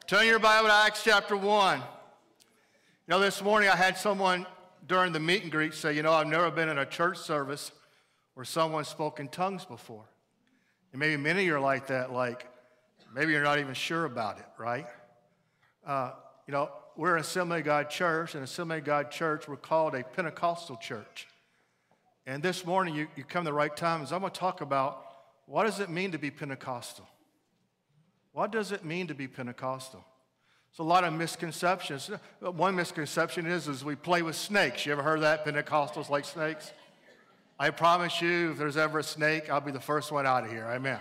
Turn your Bible to Acts chapter 1. This morning I had someone during the meet and greet say, I've never been in a church service where someone spoke in tongues before. And maybe many of you are like that, maybe you're not even sure about it, right? We're an Assembly of God church, and Assembly of God church, we're called a Pentecostal church. And this morning you come to the right time, because I'm going to talk about what does it mean to be Pentecostal? What does it mean to be Pentecostal? There's a lot of misconceptions. One misconception is we play with snakes. You ever heard of that? Pentecostals like snakes? I promise you, if there's ever a snake, I'll be the first one out of here. Amen.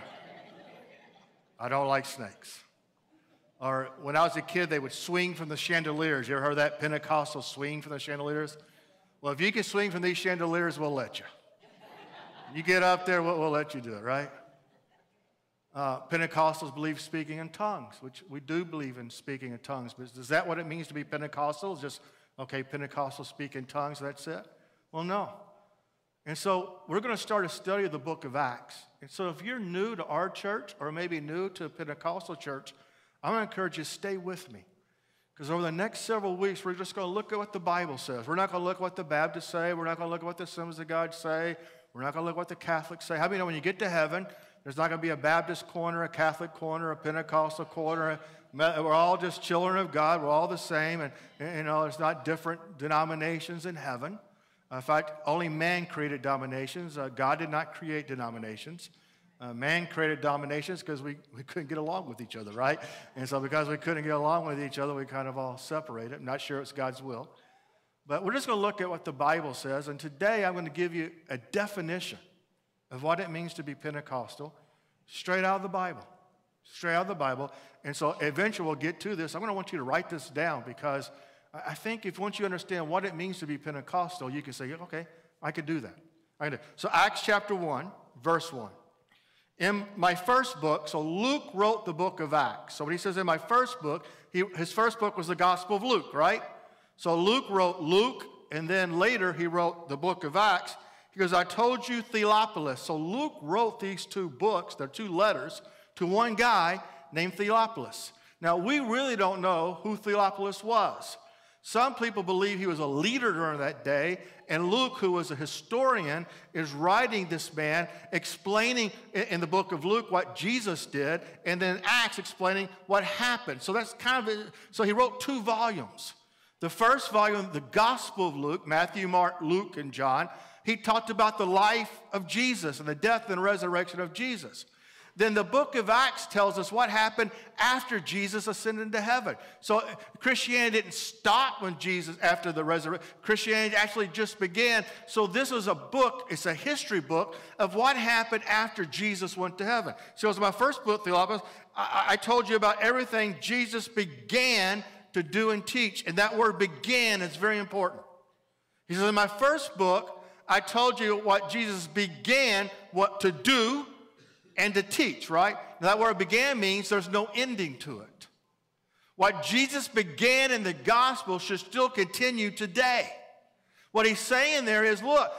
I don't like snakes. Or when I was a kid, they would swing from the chandeliers. You ever heard of that? Pentecostal swing from the chandeliers? Well, if you can swing from these chandeliers, we'll let you. You get up there, we'll let you do it, right? Pentecostals believe speaking in tongues, which we do believe in speaking in tongues. But is that what it means to be Pentecostal? It's just, okay, Pentecostals speak in tongues, that's it? Well, no. And so we're going to start a study of the book of Acts. And so if you're new to our church or maybe new to a Pentecostal church, I'm going to encourage you to stay with me. Because over the next several weeks, we're just going to look at what the Bible says. We're not going to look at what the Baptists say. We're not going to look at what the Assemblies of God say. We're not going to look at what the Catholics say. How many know when you get to heaven, there's not going to be a Baptist corner, a Catholic corner, a Pentecostal corner. We're all just children of God. We're all the same. And there's not different denominations in heaven. In fact, only man created denominations. God did not create denominations. Man created denominations because we couldn't get along with each other, right? And so because we couldn't get along with each other, we kind of all separated. I'm not sure it's God's will. But we're just going to look at what the Bible says. And today I'm going to give you a definition of what it means to be Pentecostal, straight out of the Bible. Straight out of the Bible. And so eventually we'll get to this. I'm going to want you to write this down because I think once you understand what it means to be Pentecostal, you can say, okay, I could do that. So Acts chapter 1, verse 1. In my first book, so Luke wrote the book of Acts. So when he says in my first book, his first book was the Gospel of Luke, right? So Luke wrote Luke, and then later he wrote the book of Acts. He goes, I told you Theophilus. So Luke wrote these two books, they're two letters, to one guy named Theophilus. Now, we really don't know who Theophilus was. Some people believe he was a leader during that day, and Luke, who was a historian, is writing this man, explaining in the book of Luke what Jesus did, and then Acts explaining what happened. So that's so he wrote two volumes. The first volume, the Gospel of Luke, Matthew, Mark, Luke, and John, he talked about the life of Jesus and the death and resurrection of Jesus. Then the book of Acts tells us what happened after Jesus ascended into heaven. So Christianity didn't stop when after the resurrection. Christianity actually just began. So this is a book, it's a history book of what happened after Jesus went to heaven. So it was my first book, Theophilus. I told you about everything Jesus began to do and teach. And that word began is very important. He says, in my first book, I told you what Jesus began what to do and to teach, right? Now that word began means there's no ending to it. What Jesus began in the gospel should still continue today. What he's saying there is, look,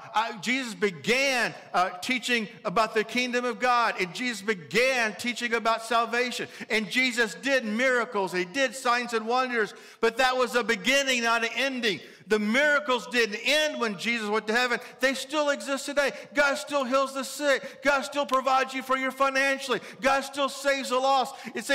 Jesus began teaching about the kingdom of God, and Jesus began teaching about salvation, and Jesus did miracles, he did signs and wonders, but that was a beginning, not an ending. The miracles didn't end when Jesus went to heaven. They still exist today. God still heals the sick. God still provides you for your financially. God still saves the lost.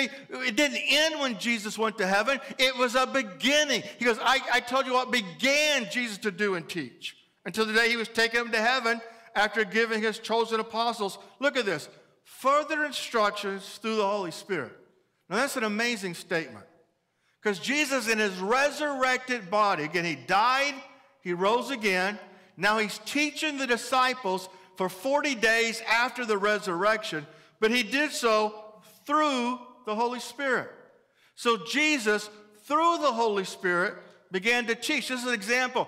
It didn't end when Jesus went to heaven. It was a beginning. He goes, I told you what began Jesus to do and teach. Until the day he was taken up to heaven after giving his chosen apostles. Look at this. Further instructions through the Holy Spirit. Now that's an amazing statement. Because Jesus in his resurrected body, again, he died, he rose again. Now he's teaching the disciples for 40 days after the resurrection, but he did so through the Holy Spirit. So Jesus, through the Holy Spirit, began to teach. This is an example.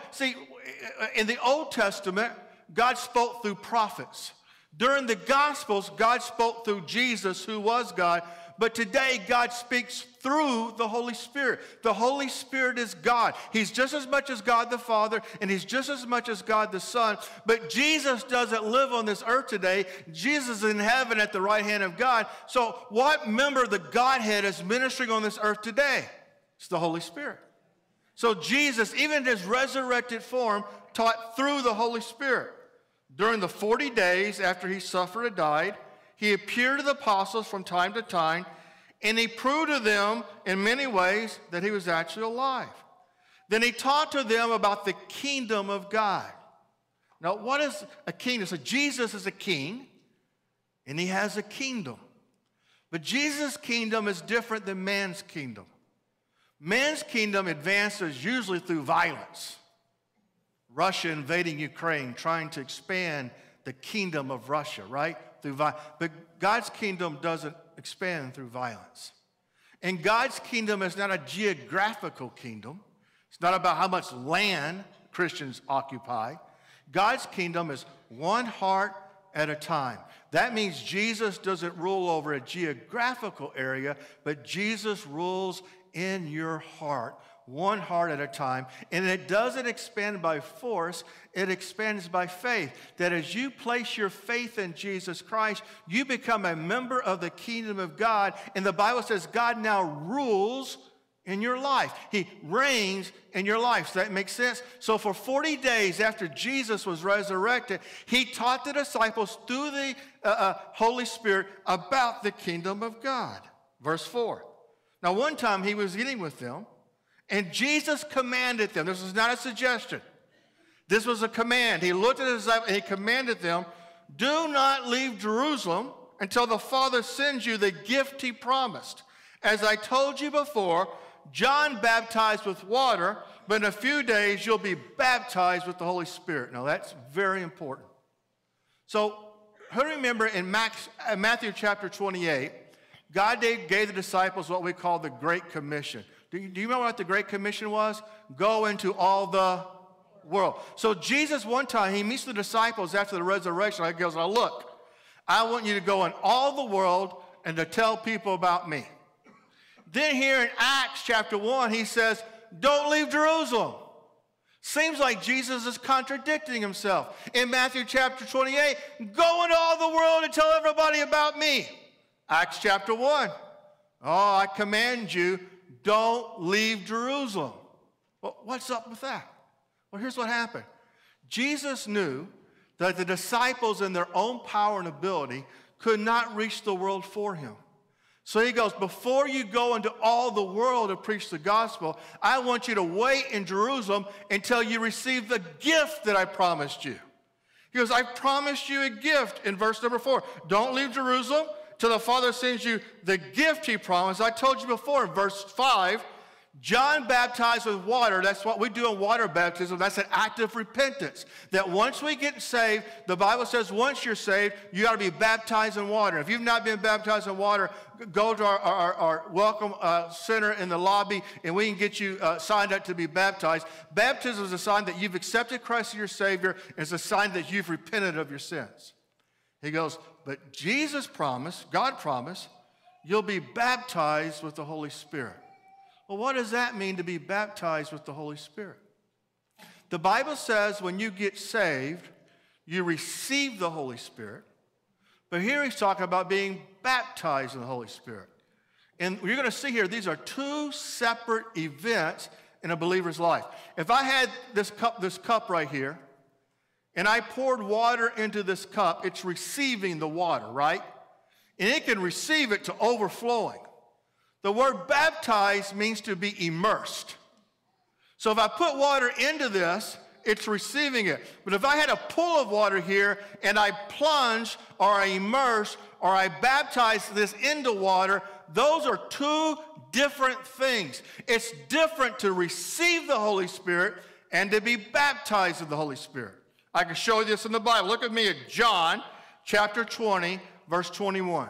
In the Old Testament, God spoke through prophets. During the Gospels, God spoke through Jesus, who was God. but today God speaks through the Holy Spirit. The Holy Spirit is God. He's just as much as God the Father, and he's just as much as God the Son, but Jesus doesn't live on this earth today. Jesus is in heaven at the right hand of God. So what member of the Godhead is ministering on this earth today? It's the Holy Spirit. So Jesus, even in his resurrected form, taught through the Holy Spirit. During the 40 days after he suffered and died, he appeared to the apostles from time to time, and he proved to them in many ways that he was actually alive. Then he taught to them about the kingdom of God. Now, what is a kingdom? So Jesus is a king, and he has a kingdom. But Jesus' kingdom is different than man's kingdom. Man's kingdom advances usually through violence. Russia invading Ukraine, trying to expand the kingdom of Russia, right? But God's kingdom doesn't expand through violence. And God's kingdom is not a geographical kingdom. It's not about how much land Christians occupy. God's kingdom is one heart at a time. That means Jesus doesn't rule over a geographical area, but Jesus rules in your heart, one heart at a time. And it doesn't expand by force, it expands by faith. That as you place your faith in Jesus Christ, you become a member of the kingdom of God. And the Bible says God now rules in your life. He reigns in your life. Does that make sense? So for 40 days after Jesus was resurrected, he taught the disciples through the Holy Spirit about the kingdom of God. Verse 4. Now one time he was eating with them, and Jesus commanded them. This was not a suggestion. This was a command. He looked at his disciples and he commanded them, do not leave Jerusalem until the Father sends you the gift he promised. As I told you before, John baptized with water, but in a few days you'll be baptized with the Holy Spirit. Now that's very important. So who remember in Matthew chapter 28, God gave the disciples what we call the Great Commission. Do you remember what the Great Commission was? Go into all the world. So Jesus, one time, he meets the disciples after the resurrection. He goes, now look, I want you to go in all the world and to tell people about me. Then here in Acts chapter 1, he says, don't leave Jerusalem. Seems like Jesus is contradicting himself. In Matthew chapter 28, go into all the world and tell everybody about me. Acts chapter 1, oh, I command you, don't leave Jerusalem. Well, what's up with that? Well, here's what happened. Jesus knew that the disciples in their own power and ability could not reach the world for him. So he goes, before you go into all the world to preach the gospel, I want you to wait in Jerusalem until you receive the gift that I promised you. He goes, I promised you a gift in verse number 4. Don't leave Jerusalem till the Father sends you the gift he promised. I told you before in verse 5, John baptized with water. That's what we do in water baptism. That's an act of repentance. That once we get saved, the Bible says once you're saved, you got to be baptized in water. If you've not been baptized in water, go to our welcome center in the lobby, and we can get you signed up to be baptized. Baptism is a sign that you've accepted Christ as your Savior. It's a sign that you've repented of your sins. He goes, but Jesus promised, God promised, you'll be baptized with the Holy Spirit. Well, what does that mean to be baptized with the Holy Spirit? The Bible says when you get saved, you receive the Holy Spirit. But here he's talking about being baptized in the Holy Spirit. And you're going to see here, these are two separate events in a believer's life. If I had this cup right here, and I poured water into this cup, it's receiving the water, right? And it can receive it to overflowing. The word baptized means to be immersed. So if I put water into this, it's receiving it. But if I had a pool of water here and I plunge or I immerse or I baptize this into water, those are two different things. It's different to receive the Holy Spirit and to be baptized in the Holy Spirit. I can show you this in the Bible. Look at me at John chapter 20, verse 21.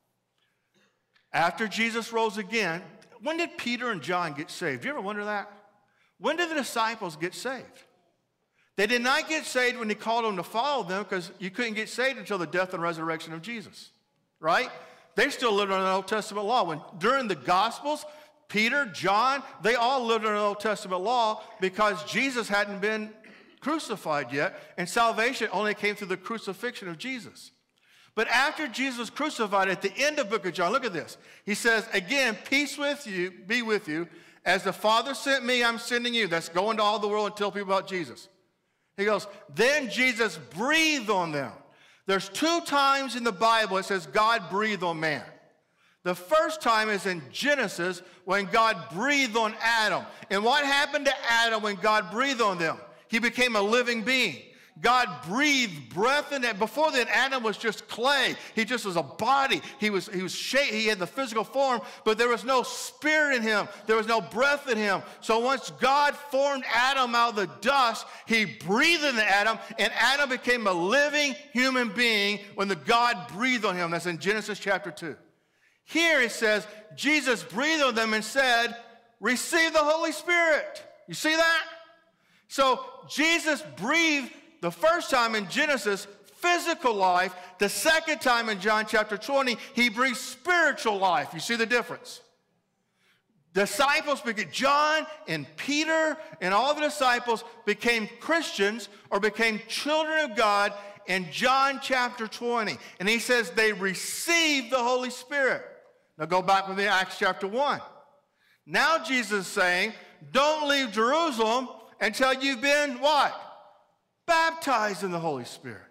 After Jesus rose again, when did Peter and John get saved? Do you ever wonder that? When did the disciples get saved? They did not get saved when he called them to follow them because you couldn't get saved until the death and resurrection of Jesus, right? They still lived under the Old Testament law. During the Gospels, Peter, John, they all lived under the Old Testament law because Jesus hadn't been crucified yet, and salvation only came through the crucifixion of Jesus. But after Jesus was crucified, at the end of the book of John, look at this. He says, again, peace with you, be with you. As the Father sent me, I'm sending you. That's going to all the world and tell people about Jesus. He goes, then Jesus breathed on them. There's 2 times in the Bible it says God breathed on man. The first time is in Genesis when God breathed on Adam. And what happened to Adam when God breathed on them? He became a living being. God breathed breath in it. Before then, Adam was just clay. He just was a body. He was shaped. He had the physical form, but there was no spirit in him. There was no breath in him. So once God formed Adam out of the dust, he breathed into Adam, and Adam became a living human being when the God breathed on him. That's in Genesis chapter 2. Here it says, Jesus breathed on them and said, receive the Holy Spirit. You see that? So Jesus breathed the first time in Genesis, physical life. The second time in John chapter 20, he breathed spiritual life. You see the difference? Disciples, John and Peter and all the disciples became Christians or became children of God in John chapter 20. And he says they received the Holy Spirit. Now go back with me to Acts chapter 1. Now Jesus is saying, don't leave Jerusalem until you've been what? Baptized in the Holy Spirit.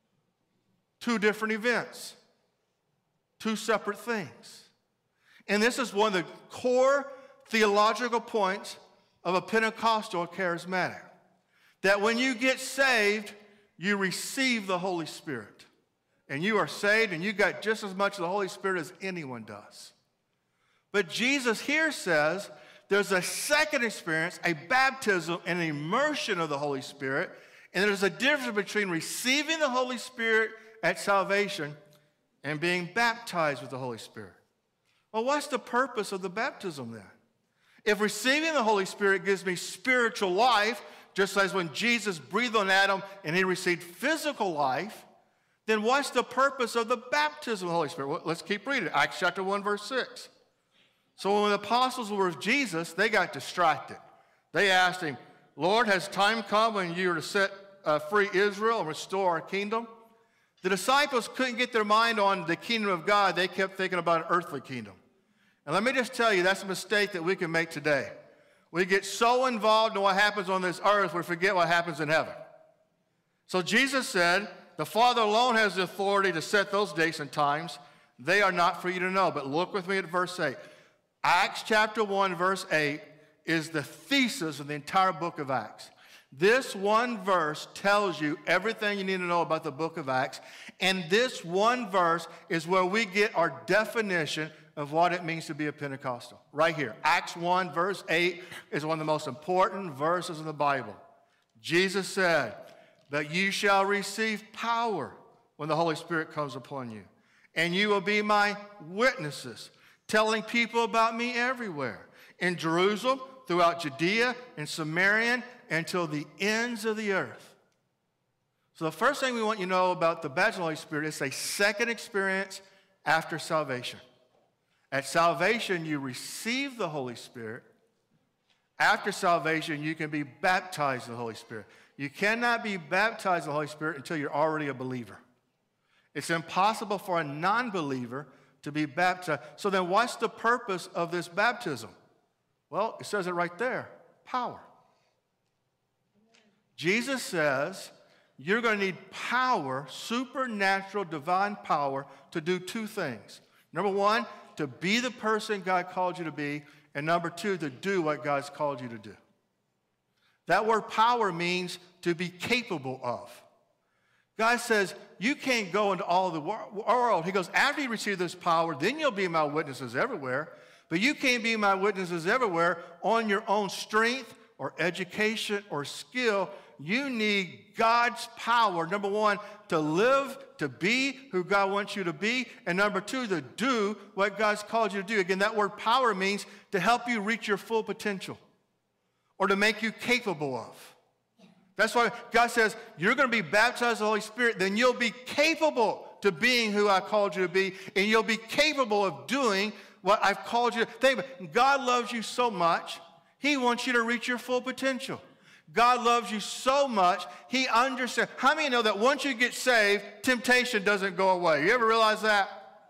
2 different events. 2 separate things. And this is one of the core theological points of a Pentecostal charismatic. That when you get saved, you receive the Holy Spirit. And you are saved, and you got just as much of the Holy Spirit as anyone does. But Jesus here says there's a second experience, a baptism, and an immersion of the Holy Spirit. And there's a difference between receiving the Holy Spirit at salvation and being baptized with the Holy Spirit. Well, what's the purpose of the baptism then? If receiving the Holy Spirit gives me spiritual life, just as when Jesus breathed on Adam and he received physical life, then what's the purpose of the baptism of the Holy Spirit? Well, let's keep reading. Acts chapter 1, verse 6. So when the apostles were with Jesus, they got distracted. They asked him, Lord, has time come when you are to set free Israel and restore our kingdom? The disciples couldn't get their mind on the kingdom of God. They kept thinking about an earthly kingdom. And let me just tell you, that's a mistake that we can make today. We get so involved in what happens on this earth, we forget what happens in heaven. So Jesus said, the Father alone has the authority to set those dates and times. They are not for you to know. But look with me at verse 8. Acts chapter 1, verse 8 is the thesis of the entire book of Acts. This one verse tells you everything you need to know about the book of Acts. And this one verse is where we get our definition of what it means to be a Pentecostal. Right here. Acts 1, verse 8 is one of the most important verses in the Bible. Jesus said, but you shall receive power when the Holy Spirit comes upon you. And you will be my witnesses, telling people about me everywhere. In Jerusalem, throughout Judea and Samaria, until the ends of the earth. So the first thing we want you to know about the baptism of the Holy Spirit is a second experience after salvation. At salvation, you receive the Holy Spirit. After salvation, you can be baptized in the Holy Spirit. You cannot be baptized in the Holy Spirit until you're already a believer. It's impossible for a non-believer to be baptized. So then what's the purpose of this baptism? Well, it says it right there, power. Jesus says you're going to need power, supernatural, divine power, to do 2 things. Number 1, to be the person God called you to be, and number 2, to do what God's called you to do. That word power means to be capable of. God says, you can't go into all the world. He goes, after you receive this power, then you'll be my witnesses everywhere. But you can't be my witnesses everywhere on your own strength or education or skill. You need God's power, number 1, to live, to be who God wants you to be, and number 2, to do what God's called you to do. Again, that word power means to help you reach your full potential or to make you capable of. That's why God says, you're going to be baptized in the Holy Spirit, then you'll be capable to being who I called you to be, and you'll be capable of doing what I've called you to. Think about it. God loves you so much, He wants you to reach your full potential. God loves you so much, He understands. How many know that once you get saved, temptation doesn't go away? You ever realize that?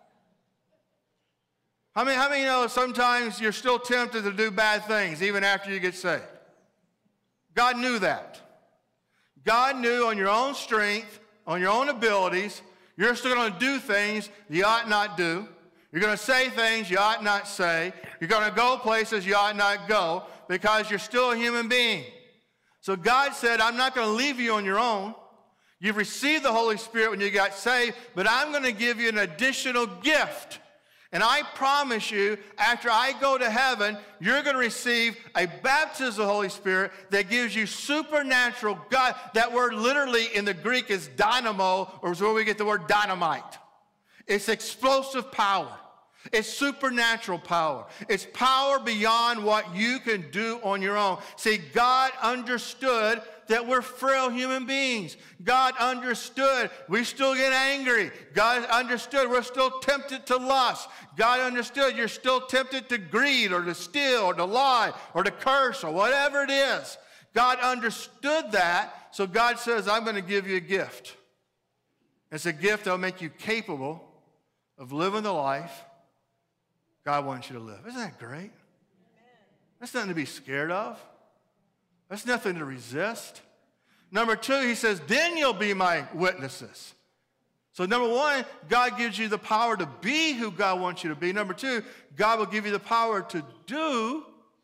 How many know sometimes you're still tempted to do bad things even after you get saved? God knew that. God knew on your own strength, on your own abilities, you're still going to do things you ought not do. You're going to say things you ought not say. You're going to go places you ought not go because you're still a human being. So God said, I'm not going to leave you on your own. You've received the Holy Spirit when you got saved, but I'm going to give you an additional gift. And I promise you, after I go to heaven, you're going to receive a baptism of the Holy Spirit that gives you supernatural God. That word literally in the Greek is dynamo, or is where we get the word dynamite. It's explosive power. It's supernatural power. It's power beyond what you can do on your own. See, God understood that we're frail human beings. God understood we still get angry. God understood we're still tempted to lust. God understood you're still tempted to greed or to steal or to lie or to curse or whatever it is. God understood that, so God says, I'm going to give you a gift. It's a gift that will make you capable of living the life God wants you to live. Isn't that great? That's nothing to be scared of. That's nothing to resist. Number two, he says, then you'll be my witnesses. So number one, God gives you the power to be who God wants you to be. Number two, God will give you the power to do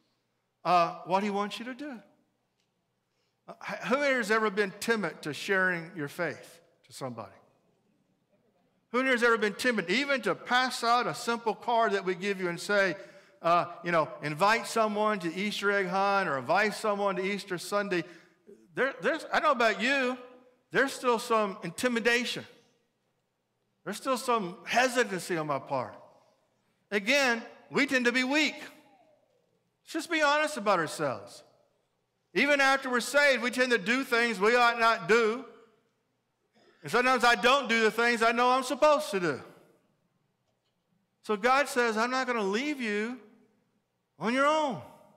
what he wants you to do. Who here has ever been timid to sharing your faith to somebody? Who here has ever been timid even to pass out a simple card that we give you and say, invite someone to Easter egg hunt or invite someone to Easter Sunday? I don't know about you, there's still some intimidation. There's still some hesitancy on my part. Again, we tend to be weak. Let's just be honest about ourselves. Even after we're saved, we tend to do things we ought not do. And sometimes I don't do the things I know I'm supposed to do. So God says, I'm not going to leave you on your own.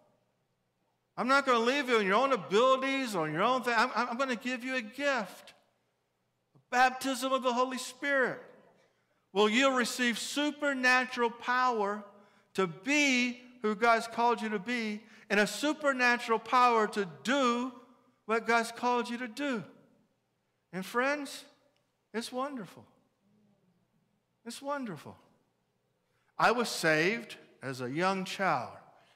I'm not going to leave you on your own abilities, on your own thing. I'm going to give you a gift, a baptism of the Holy Spirit. Well, you'll receive supernatural power to be who God's called you to be, and a supernatural power to do what God's called you to do. And friends, it's wonderful. It's wonderful. I was saved as a young child.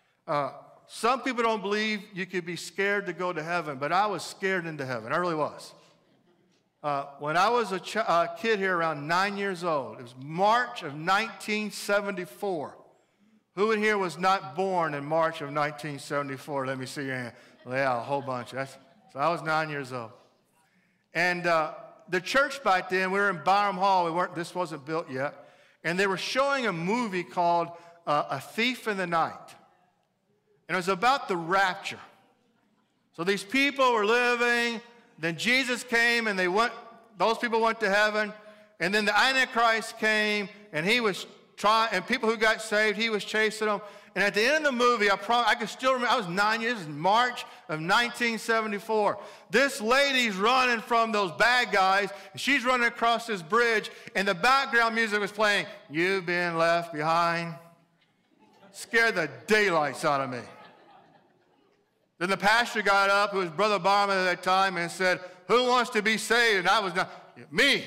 Some people don't believe you could be scared to go to heaven, but I was scared into heaven. I really was. When I was a kid here around 9 years old, it was March of 1974. Who in here was not born in March of 1974? Let me see your hand. Well, yeah, a whole bunch. So I was 9 years old. And the church back then, we were in Byram Hall. This wasn't built yet. And they were showing a movie called A Thief in the Night. And it was about the rapture. So these people were living, then Jesus came, and those people went to heaven, and then the Antichrist came, and he was and people who got saved, he was chasing them. And at the end of the movie, I can still remember, I was 9 years, March of 1974. This lady's running from those bad guys, and she's running across this bridge, and the background music was playing, "You've Been Left Behind." Scared the daylights out of me. Then the pastor got up, who was Brother Barman at that time, and said, "Who wants to be saved?" And I was not, me.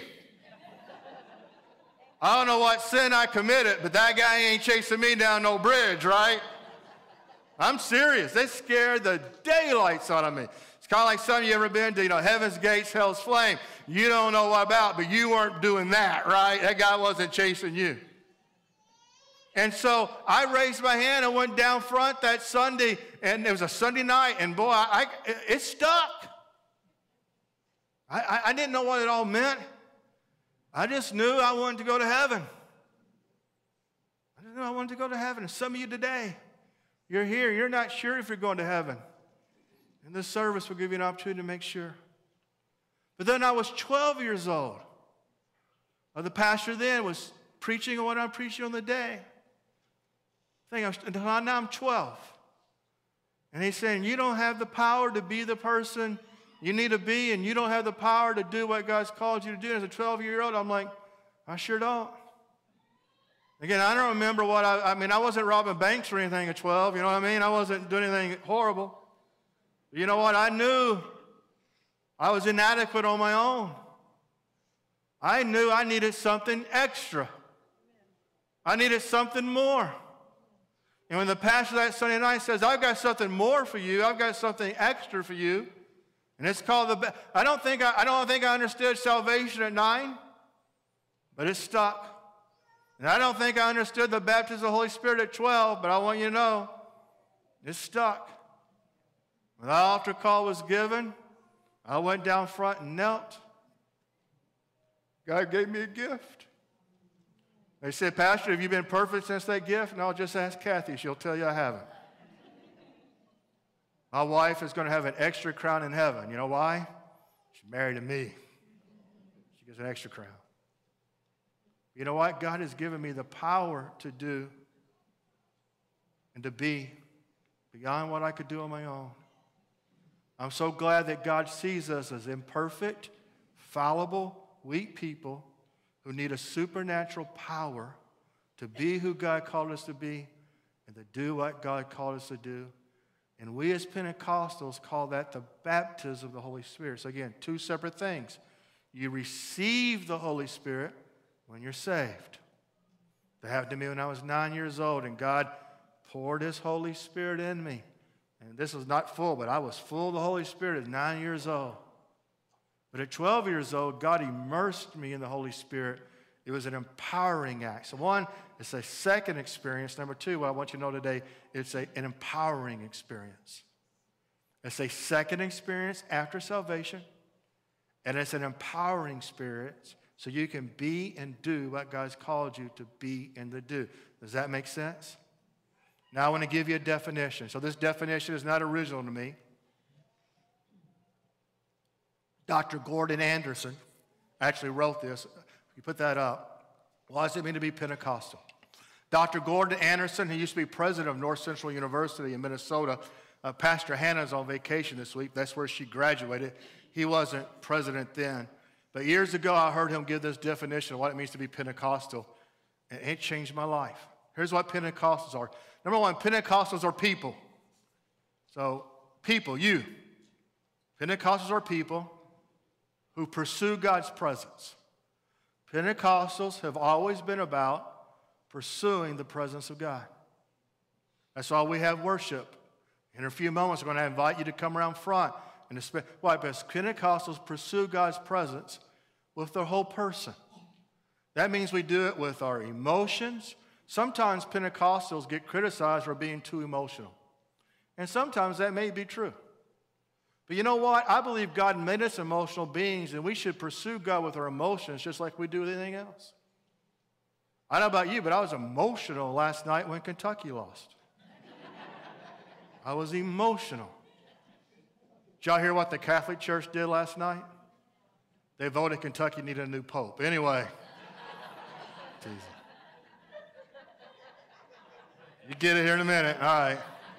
I don't know what sin I committed, but that guy ain't chasing me down no bridge, right? I'm serious. They scared the daylights out of me. It's kind of like some of you ever been to, Heaven's Gates, Hell's Flame. You don't know what about, but you weren't doing that, right? That guy wasn't chasing you. And so I raised my hand and went down front that Sunday, and it was a Sunday night, and boy, it stuck. I didn't know what it all meant. I just knew I wanted to go to heaven. I just knew I wanted to go to heaven. And some of you today, you're here, you're not sure if you're going to heaven. And this service will give you an opportunity to make sure. But then I was 12 years old The pastor then was preaching on what I'm preaching on the day. Now I'm 12. And he's saying, you don't have the power to be the person you need to be, and you don't have the power to do what God's called you to do. As a 12-year-old, I'm like, I sure don't. Again, I don't remember what I wasn't robbing banks or anything at 12, you know what I mean? I wasn't doing anything horrible. But you know what? I knew I was inadequate on my own. I knew I needed something extra. I needed something more. And when the pastor that Sunday night says, I've got something more for you, I've got something extra for you, and it's called I don't think I understood salvation at 9, but it stuck. And I don't think I understood the baptism of the Holy Spirit at 12, but I want you to know, it stuck. When the altar call was given, I went down front and knelt. God gave me a gift. They said, Pastor, have you been perfect since that gift? No, just ask Kathy. She'll tell you I haven't. My wife is going to have an extra crown in heaven. You know why? She's married to me. She gets an extra crown. You know what? God has given me the power to do and to be beyond what I could do on my own. I'm so glad that God sees us as imperfect, fallible, weak people who need a supernatural power to be who God called us to be and to do what God called us to do. And we as Pentecostals call that the baptism of the Holy Spirit. So again, two separate things. You receive the Holy Spirit when you're saved. That happened to me when I was 9 years old, and God poured His Holy Spirit in me. And this was not full, but I was full of the Holy Spirit at 9 years old. But at 12 years old, God immersed me in the Holy Spirit. It was an empowering act. So one, it's a second experience. Number two, what I want you to know today, it's an empowering experience. It's a second experience after salvation, and it's an empowering experience so you can be and do what God's called you to be and to do. Does that make sense? Now I want to give you a definition. So this definition is not original to me. Dr. Gordon Anderson actually wrote this. You put that up. What does it mean to be Pentecostal? Dr. Gordon Anderson, he used to be president of North Central University in Minnesota. Pastor Hannah's on vacation this week. That's where she graduated. He wasn't president then. But years ago, I heard him give this definition of what it means to be Pentecostal, and it changed my life. Here's what Pentecostals are. Number one, Pentecostals are people. So, people, you. Pentecostals are people who pursue God's presence. Pentecostals have always been about pursuing the presence of God. That's why we have worship. In a few moments, we're going to invite you to come around front. Why? Because Pentecostals pursue God's presence with their whole person. That means we do it with our emotions. Sometimes Pentecostals get criticized for being too emotional. And sometimes that may be true. But you know what? I believe God made us emotional beings, and we should pursue God with our emotions just like we do with anything else. I don't know about you, but I was emotional last night when Kentucky lost. I was emotional. Did y'all hear what the Catholic Church did last night? They voted Kentucky needed a new pope. Anyway. You get it here in a minute. All right.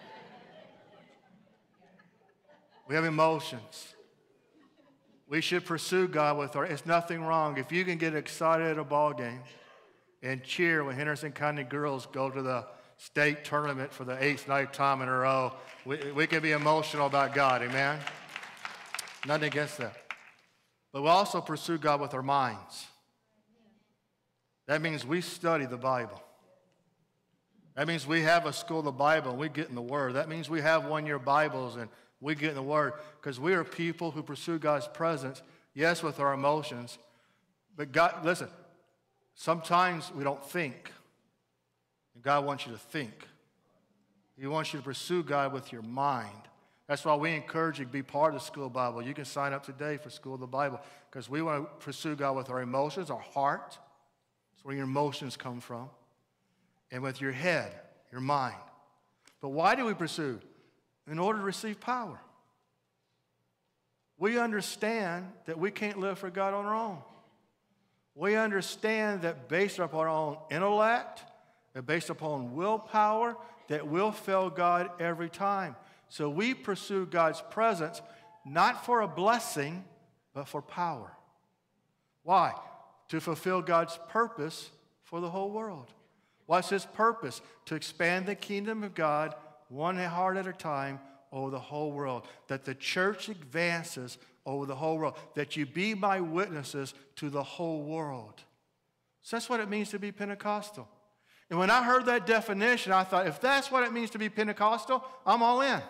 We have emotions. We should pursue God with our, it's nothing wrong. If you can get excited at a ball game and cheer when Henderson County girls go to the state tournament for the 8th night time in a row, we can be emotional about God, amen? Nothing against that. But we also pursue God with our minds. That means we study the Bible. That means we have a school of the Bible and we get in the Word. That means we have one-year Bibles and we get in the Word, because we are people who pursue God's presence, yes, with our emotions. But God, listen, sometimes we don't think. And God wants you to think. He wants you to pursue God with your mind. That's why we encourage you to be part of the School of the Bible. You can sign up today for School of the Bible, because we want to pursue God with our emotions, our heart. That's where your emotions come from. And with your head, your mind. But why do we pursue? In order to receive power. We understand that we can't live for God on our own. We understand that based upon our own intellect, that based upon willpower, that we'll fail God every time. So we pursue God's presence not for a blessing, but for power. Why? To fulfill God's purpose for the whole world. What's his purpose? To expand the kingdom of God one heart at a time over the whole world. That the church advances over the whole world. That you be my witnesses to the whole world. So that's what it means to be Pentecostal. And when I heard that definition, I thought, if that's what it means to be Pentecostal, I'm all in.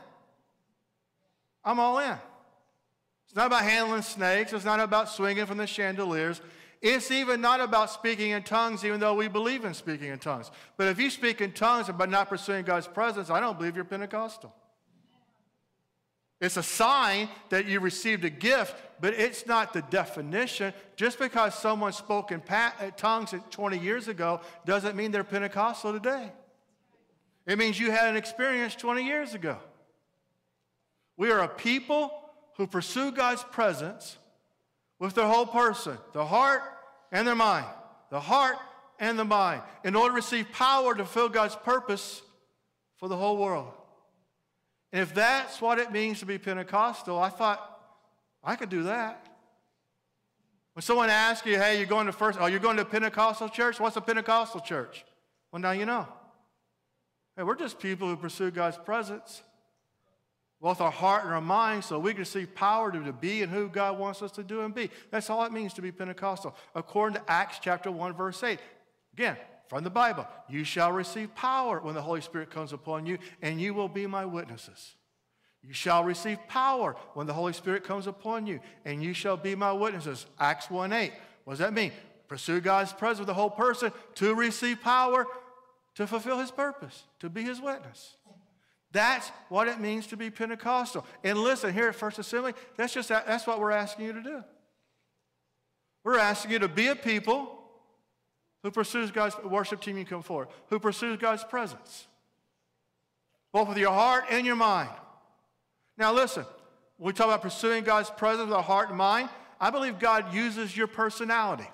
I'm all in. It's not about handling snakes. It's not about swinging from the chandeliers. It's even not about speaking in tongues, even though we believe in speaking in tongues. But if you speak in tongues but not pursuing God's presence, I don't believe you're Pentecostal. It's a sign that you received a gift, but it's not the definition. Just because someone spoke in tongues 20 years ago doesn't mean they're Pentecostal today. It means you had an experience 20 years ago. We are a people who pursue God's presence with their whole person, their heart and their mind. The heart and the mind. In order to receive power to fulfill God's purpose for the whole world. And if that's what it means to be Pentecostal, I thought, I could do that. When someone asks you, hey, you're going to a Pentecostal church? What's a Pentecostal church? Well, now you know. Hey, we're just people who pursue God's presence with our heart and our mind so we can receive power to be and who God wants us to do and be. That's all it means to be Pentecostal. According to Acts chapter 1, verse 8. Again, from the Bible, you shall receive power when the Holy Spirit comes upon you, and you will be my witnesses. You shall receive power when the Holy Spirit comes upon you, and you shall be my witnesses. Acts 1:8. What does that mean? Pursue God's presence with the whole person to receive power to fulfill his purpose, to be his witness. That's what it means to be Pentecostal. And listen, here at First Assembly, that's what we're asking you to do. We're asking you to be a people who pursues God's worship team, you come forward, who pursues God's presence, both with your heart and your mind. Now listen, when we talk about pursuing God's presence with our heart and mind, I believe God uses your personality.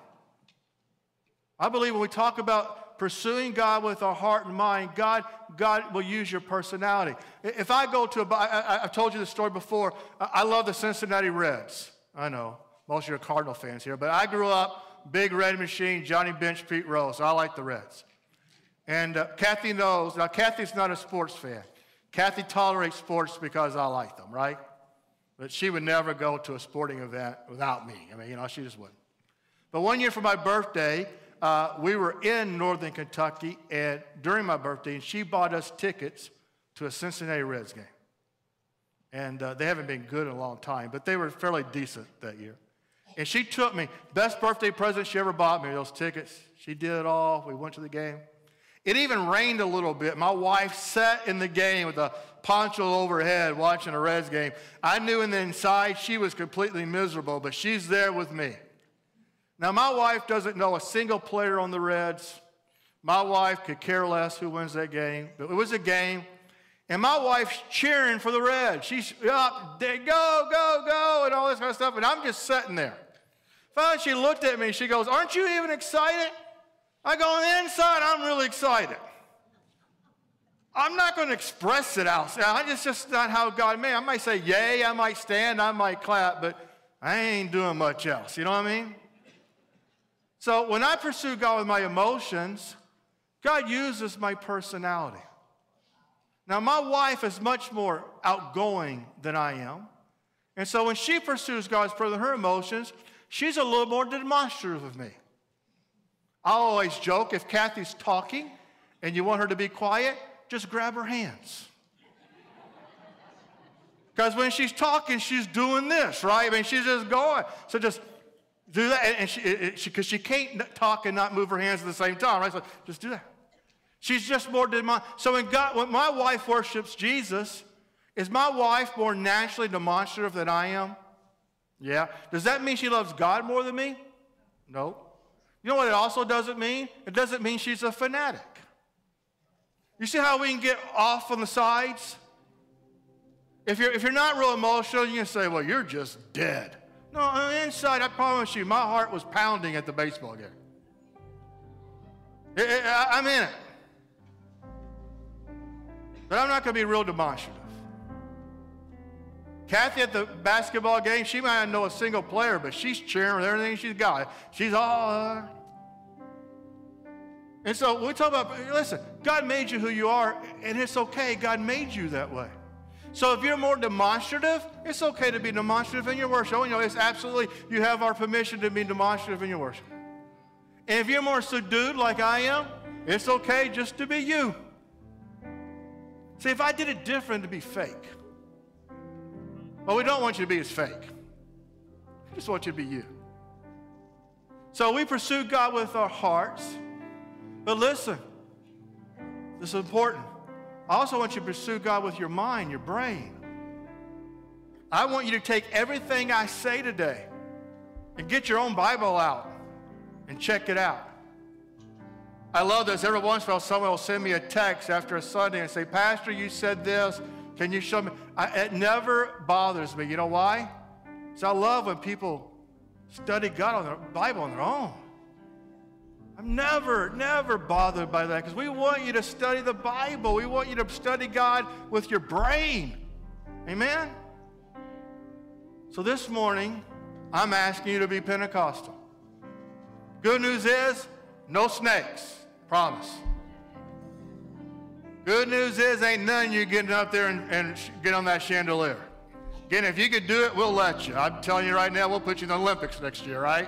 I believe when we talk about pursuing God with our heart and mind, God will use your personality. If I go to I've told you this story before, I love the Cincinnati Reds. I know, most of you are Cardinal fans here, but I grew up, big red machine, Johnny Bench, Pete Rose, so I like the Reds. And Kathy knows, now Kathy's not a sports fan. Kathy tolerates sports because I like them, right? But she would never go to a sporting event without me. I mean, she just wouldn't. But one year for my birthday, we were in northern Kentucky, and during my birthday, and she bought us tickets to a Cincinnati Reds game. And they haven't been good in a long time, but they were fairly decent that year. And she took me, best birthday present she ever bought me, those tickets. She did it all. We went to the game. It even rained a little bit. My wife sat in the game with a poncho overhead watching a Reds game. I knew in the inside she was completely miserable, but she's there with me. Now, my wife doesn't know a single player on the Reds. My wife could care less who wins that game. But it was a game, and my wife's cheering for the Reds. She's up, go, go, go, and all this kind of stuff, and I'm just sitting there. Finally, she looked at me, and she goes, aren't you even excited? I go, on the inside, I'm really excited. I'm not going to express it outside. It's just not how God made. I might say yay, I might stand, I might clap, but I ain't doing much else. You know what I mean? So when I pursue God with my emotions, God uses my personality. Now, my wife is much more outgoing than I am. And so when she pursues God's presence with her emotions, she's a little more demonstrative of me. I always joke, if Kathy's talking and you want her to be quiet, just grab her hands. Because when she's talking, she's doing this, right? I mean, she's just going. So just do that. And because she can't talk and not move her hands at the same time, right? So just do that. She's just more demonstrative. So when my wife worships Jesus, is my wife more naturally demonstrative than I am? Yeah. Does that mean she loves God more than me? No. You know what it also doesn't mean? It doesn't mean she's a fanatic. You see how we can get off on the sides? If you're not real emotional, you can say, well, you're just dead. No, on the inside, I promise you, my heart was pounding at the baseball game. I'm in it. But I'm not going to be real demonstrative. Kathy at the basketball game, she might not know a single player, but she's cheering with everything she's got. She's all... And so we talk about, listen, God made you who you are, and it's okay. God made you that way. So if you're more demonstrative, it's okay to be demonstrative in your worship. Oh, you know, it's absolutely, you have our permission to be demonstrative in your worship. And if you're more subdued like I am, it's okay just to be you. See, if I did it different, to be fake. Well, we don't want you to be as fake. We just want you to be you. So we pursue God with our hearts. But listen, this is important. I also want you to pursue God with your mind, your brain. I want you to take everything I say today and get your own Bible out and check it out. I love this. Every once in a while, someone will send me a text after a Sunday and say, Pastor, you said this. Can you show me? It never bothers me. You know why? Because I love when people study God on their Bible on their own. I'm never bothered by that because we want you to study the Bible. We want you to study God with your brain. Amen? So this morning, I'm asking you to be Pentecostal. Good news is, no snakes. Promise. Good news is, ain't none of you getting up there and get on that chandelier. Again, if you could do it, we'll let you. I'm telling you right now, we'll put you in the Olympics next year, right?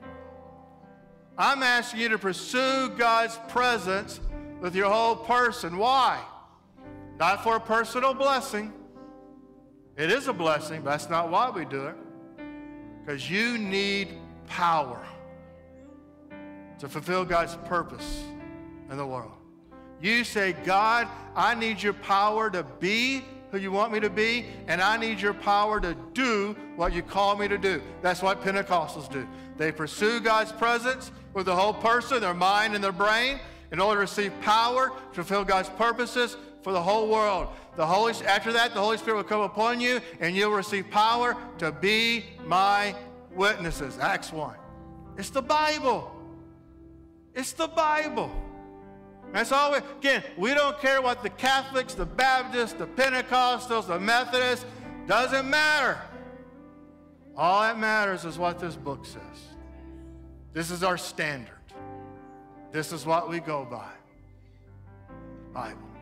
I'm asking you to pursue God's presence with your whole person. Why? Not for a personal blessing. It is a blessing, but that's not why we do it. Because you need power to fulfill God's purpose in the world. You say, God, I need your power to be who you want me to be, and I need your power to do what you call me to do. That's what Pentecostals do. They pursue God's presence with the whole person, their mind and their brain, in order to receive power to fulfill God's purposes for the whole world. After that, the Holy Spirit will come upon you, and you'll receive power to be my witnesses. Acts 1. It's the Bible. It's the Bible. That's all we don't care what the Catholics, the Baptists, the Pentecostals, the Methodists, doesn't matter. All that matters is what this book says. This is our standard. This is what we go by. Bible.